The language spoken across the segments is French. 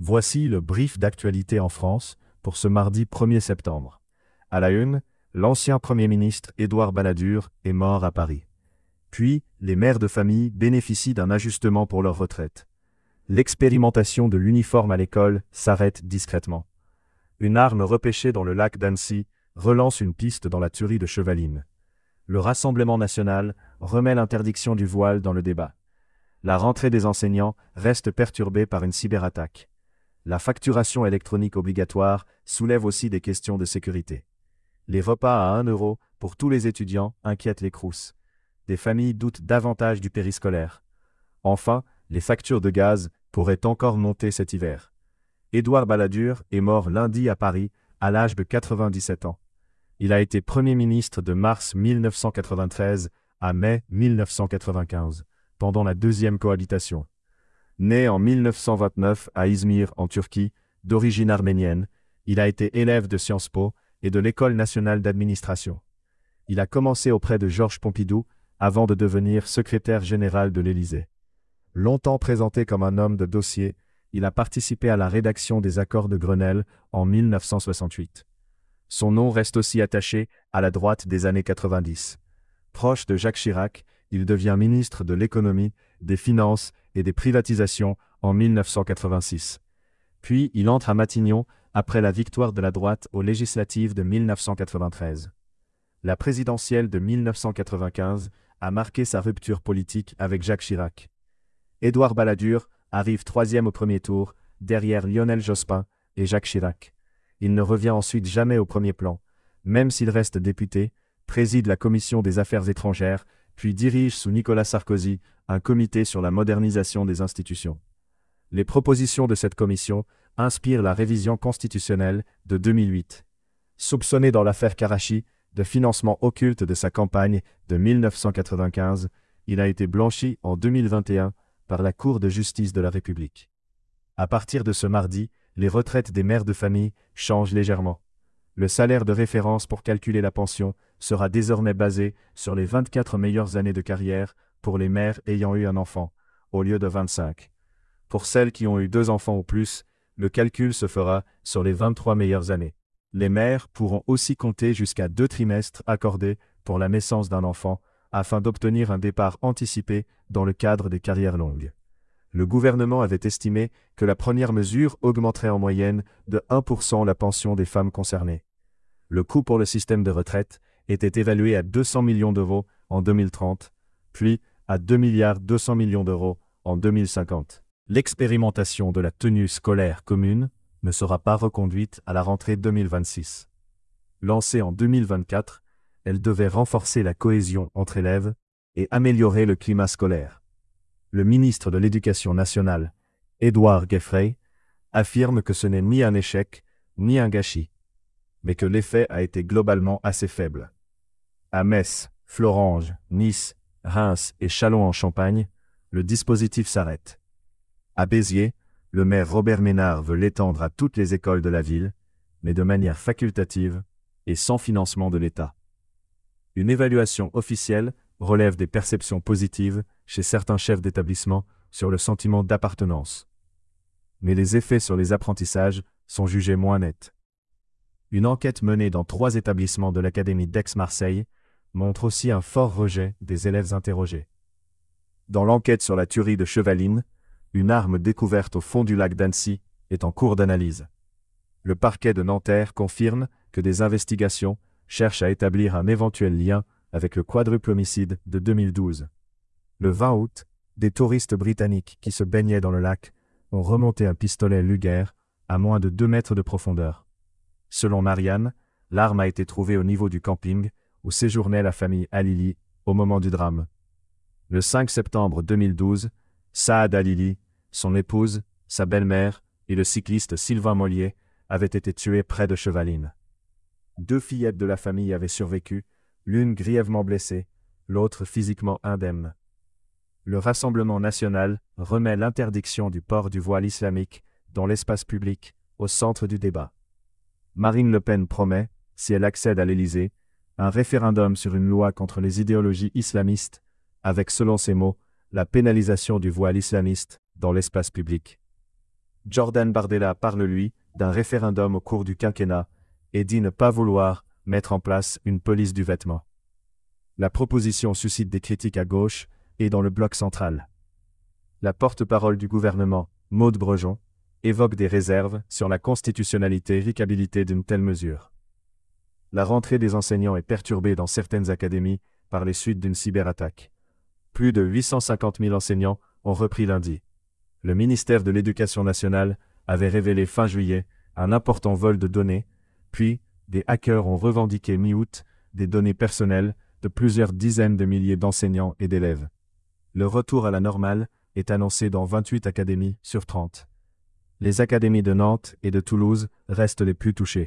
Voici le brief d'actualité en France pour ce mardi 1er septembre. À la une, l'ancien Premier ministre Édouard Balladur est mort à Paris. Puis, les mères de famille bénéficient d'un ajustement pour leur retraite. L'expérimentation de l'uniforme à l'école s'arrête discrètement. Une arme repêchée dans le lac d'Annecy relance une piste dans la tuerie de Chevaline. Le Rassemblement national remet l'interdiction du voile dans le débat. La rentrée des enseignants reste perturbée par une cyberattaque. La facturation électronique obligatoire soulève aussi des questions de sécurité. Les repas à 1 € pour tous les étudiants inquiètent les Crous. Des familles doutent davantage du périscolaire. Enfin, les factures de gaz pourraient encore monter cet hiver. Édouard Balladur est mort lundi à Paris, à l'âge de 97 ans. Il a été Premier ministre de mars 1993 à mai 1995, pendant la deuxième cohabitation. Né en 1929 à İzmir en Turquie, d'origine arménienne, il a été élève de Sciences Po et de l'École nationale d'administration. Il a commencé auprès de Georges Pompidou avant de devenir secrétaire général de l'Élysée. Longtemps présenté comme un homme de dossier, il a participé à la rédaction des accords de Grenelle en 1968. Son nom reste aussi attaché à la droite des années 90. Proche de Jacques Chirac, il devient ministre de l'Économie, des Finances et des Privatisations en 1986. Puis il entre à Matignon après la victoire de la droite aux législatives de 1993. La présidentielle de 1995 a marqué sa rupture politique avec Jacques Chirac. Édouard Balladur arrive 3e au premier tour, derrière Lionel Jospin et Jacques Chirac. Il ne revient ensuite jamais au premier plan, même s'il reste député, préside la commission des affaires étrangères, puis dirige sous Nicolas Sarkozy un comité sur la modernisation des institutions. Les propositions de cette commission inspirent la révision constitutionnelle de 2008. Soupçonné dans l'affaire Karachi de financement occulte de sa campagne de 1995, il a été blanchi en 2021 par la Cour de justice de la République. À partir de ce mardi, les retraites des mères de famille changent légèrement. Le salaire de référence pour calculer la pension sera désormais basé sur les 24 meilleures années de carrière pour les mères ayant eu un enfant, au lieu de 25. Pour celles qui ont eu 2 enfants ou plus, le calcul se fera sur les 23 meilleures années. Les mères pourront aussi compter jusqu'à 2 trimestres accordés pour la naissance d'un enfant, afin d'obtenir un départ anticipé dans le cadre des carrières longues. Le gouvernement avait estimé que la première mesure augmenterait en moyenne de 1% la pension des femmes concernées. Le coût pour le système de retraite était évalué à 200 millions d'euros en 2030, puis à 2,2 milliards d'euros en 2050. L'expérimentation de la tenue scolaire commune ne sera pas reconduite à la rentrée 2026. Lancée en 2024, elle devait renforcer la cohésion entre élèves et améliorer le climat scolaire. Le ministre de l'Éducation nationale, Édouard Gueffrey, affirme que ce n'est ni un échec, ni un gâchis, mais que l'effet a été globalement assez faible. À Metz, Florange, Nice, Reims et Châlons-en-Champagne, le dispositif s'arrête. À Béziers, le maire Robert Ménard veut l'étendre à toutes les écoles de la ville, mais de manière facultative et sans financement de l'État. Une évaluation officielle relève des perceptions positives chez certains chefs d'établissement sur le sentiment d'appartenance. Mais les effets sur les apprentissages sont jugés moins nets. Une enquête menée dans 3 établissements de l'Académie d'Aix-Marseille montre aussi un fort rejet des élèves interrogés. Dans l'enquête sur la tuerie de Chevaline, une arme découverte au fond du lac d'Annecy est en cours d'analyse. Le parquet de Nanterre confirme que des investigations cherchent à établir un éventuel lien avec le quadruple homicide de 2012. Le 20 août, des touristes britanniques qui se baignaient dans le lac ont remonté un pistolet Luger à moins de 2 mètres de profondeur. Selon Marianne, l'arme a été trouvée au niveau du camping où séjournait la famille Halili au moment du drame. Le 5 septembre 2012, Saad Halili, son épouse, sa belle-mère et le cycliste Sylvain Mollier avaient été tués près de Chevaline. 2 fillettes de la famille avaient survécu, l'une grièvement blessée, l'autre physiquement indemne. Le Rassemblement national remet l'interdiction du port du voile islamique dans l'espace public au centre du débat. Marine Le Pen promet, si elle accède à l'Élysée, un référendum sur une loi contre les idéologies islamistes, avec, selon ses mots, la pénalisation du voile islamiste dans l'espace public. Jordan Bardella parle, lui, d'un référendum au cours du quinquennat et dit ne pas vouloir mettre en place une police du vêtement. La proposition suscite des critiques à gauche et dans le bloc central. La porte-parole du gouvernement, Maude Brejon, évoque des réserves sur la constitutionnalité et applicabilité d'une telle mesure. La rentrée des enseignants est perturbée dans certaines académies par les suites d'une cyberattaque. Plus de 850 000 enseignants ont repris lundi. Le ministère de l'Éducation nationale avait révélé fin juillet un important vol de données, puis des hackers ont revendiqué mi-août des données personnelles de plusieurs dizaines de milliers d'enseignants et d'élèves. Le retour à la normale est annoncé dans 28 académies sur 30. Les académies de Nantes et de Toulouse restent les plus touchées.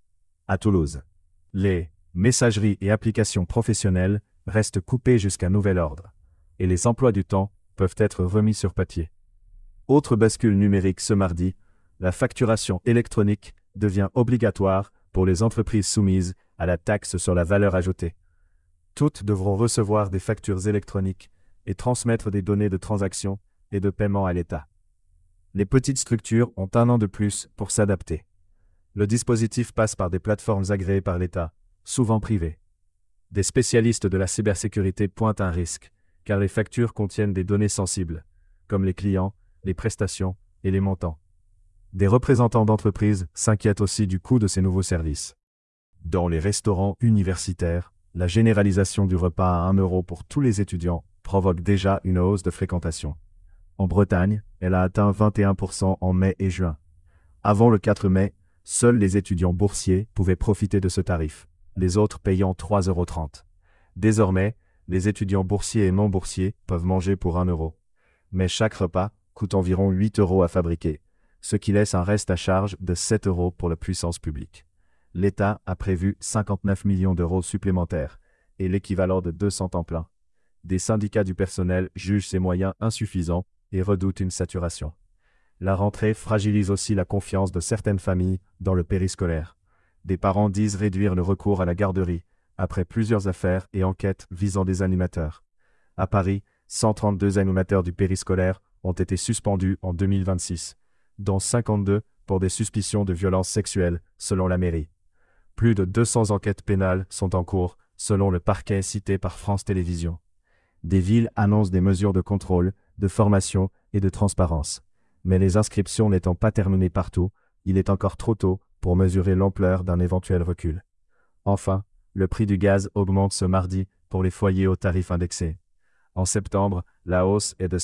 À Toulouse, les messageries et applications professionnelles restent coupées jusqu'à nouvel ordre, et les emplois du temps peuvent être remis sur papier. Autre bascule numérique ce mardi, la facturation électronique devient obligatoire pour les entreprises soumises à la taxe sur la valeur ajoutée. Toutes devront recevoir des factures électroniques et transmettre des données de transaction et de paiement à l'État. Les petites structures ont un an de plus pour s'adapter. Le dispositif passe par des plateformes agréées par l'État, souvent privées. Des spécialistes de la cybersécurité pointent un risque, car les factures contiennent des données sensibles, comme les clients, les prestations et les montants. Des représentants d'entreprises s'inquiètent aussi du coût de ces nouveaux services. Dans les restaurants universitaires, la généralisation du repas à 1 € pour tous les étudiants provoque déjà une hausse de fréquentation. En Bretagne, elle a atteint 21% en mai et juin. Avant le 4 mai, seuls les étudiants boursiers pouvaient profiter de ce tarif, les autres payant 3,30 €. Désormais, les étudiants boursiers et non boursiers peuvent manger pour 1 €. Mais chaque repas coûte environ 8 € à fabriquer, ce qui laisse un reste à charge de 7 € pour la puissance publique. L'État a prévu 59 millions d'euros supplémentaires, et l'équivalent de 200 temps plein. Des syndicats du personnel jugent ces moyens insuffisants et redoutent une saturation. La rentrée fragilise aussi la confiance de certaines familles dans le périscolaire. Des parents disent réduire le recours à la garderie, après plusieurs affaires et enquêtes visant des animateurs. À Paris, 132 animateurs du périscolaire ont été suspendus en 2026, dont 52 pour des suspicions de violences sexuelles, selon la mairie. Plus de 200 enquêtes pénales sont en cours, selon le parquet cité par France Télévisions. Des villes annoncent des mesures de contrôle, de formation et de transparence. Mais les inscriptions n'étant pas terminées partout, il est encore trop tôt pour mesurer l'ampleur d'un éventuel recul. Enfin, le prix du gaz augmente ce mardi pour les foyers au tarif indexé. En septembre, la hausse est de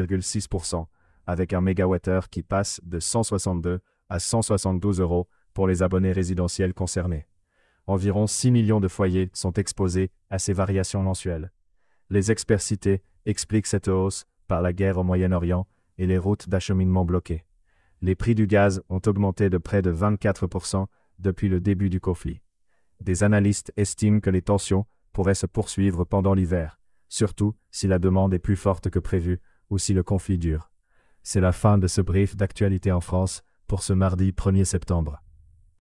5,6%, avec un mégawattheure qui passe de 162 à 172 € pour les abonnés résidentiels concernés. Environ 6 millions de foyers sont exposés à ces variations mensuelles. Les experts cités expliquent cette hausse par la guerre au Moyen-Orient et les routes d'acheminement bloquées. Les prix du gaz ont augmenté de près de 24% depuis le début du conflit. Des analystes estiment que les tensions pourraient se poursuivre pendant l'hiver, surtout si la demande est plus forte que prévu ou si le conflit dure. C'est la fin de ce brief d'actualité en France pour ce mardi 1er septembre.